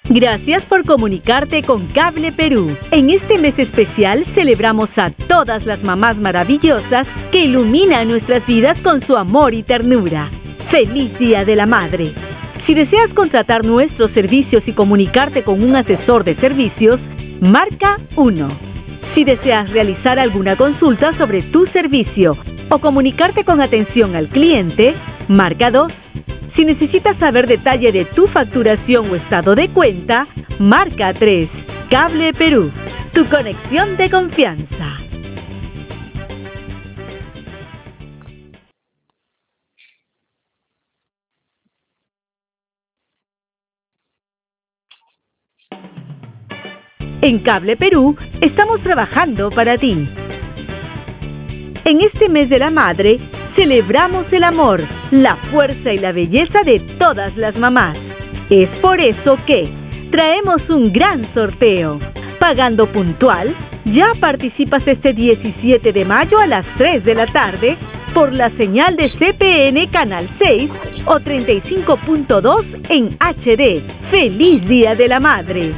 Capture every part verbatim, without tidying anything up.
Gracias por comunicarte con Cable Perú. En este mes especial celebramos a todas las mamás maravillosas que iluminan nuestras vidas con su amor y ternura. ¡Feliz Día de la Madre! Si deseas contratar nuestros servicios y comunicarte con un asesor de servicios, marca uno. Si deseas realizar alguna consulta sobre tu servicio o comunicarte con atención al cliente, marca dos. Si necesitas saber detalle de tu facturación o estado de cuenta, marca tres. Cable Perú, tu conexión de confianza. En Cable Perú estamos trabajando para ti. En este mes de la madre, celebramos el amor, la fuerza y la belleza de todas las mamás. Es por eso que traemos un gran sorteo. Pagando puntual, ya participas este diecisiete de mayo a las tres de la tarde por la señal de C P N Canal seis o treinta y cinco punto dos en H D. ¡Feliz Día de la Madre!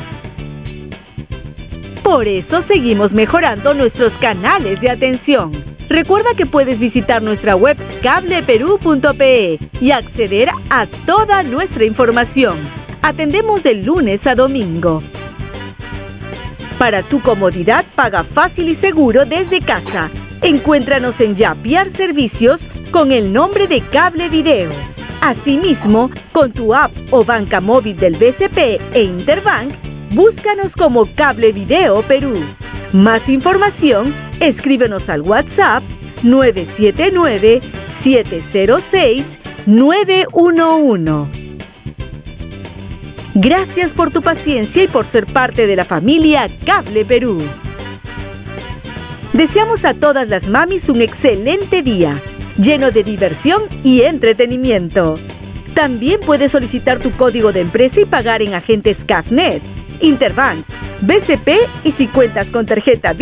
Por eso seguimos mejorando nuestros canales de atención. Recuerda que puedes visitar nuestra web cable perú punto pe y acceder a toda nuestra información. Atendemos de lunes a domingo. Para tu comodidad, paga fácil y seguro desde casa. Encuéntranos en Yapiar Servicios con el nombre de Cable Video. Asimismo, con tu app o banca móvil del B C P e Interbank, búscanos como Cable Video Perú. Más información, escríbenos al WhatsApp nueve siete nueve, siete cero seis, nueve uno uno. Gracias por tu paciencia y por ser parte de la familia Cable Perú. Deseamos a todas las mamis un excelente día, lleno de diversión y entretenimiento. También puedes solicitar tu código de empresa y pagar en agentes Cafnet, Interbank, B C P y si cuentas con tarjeta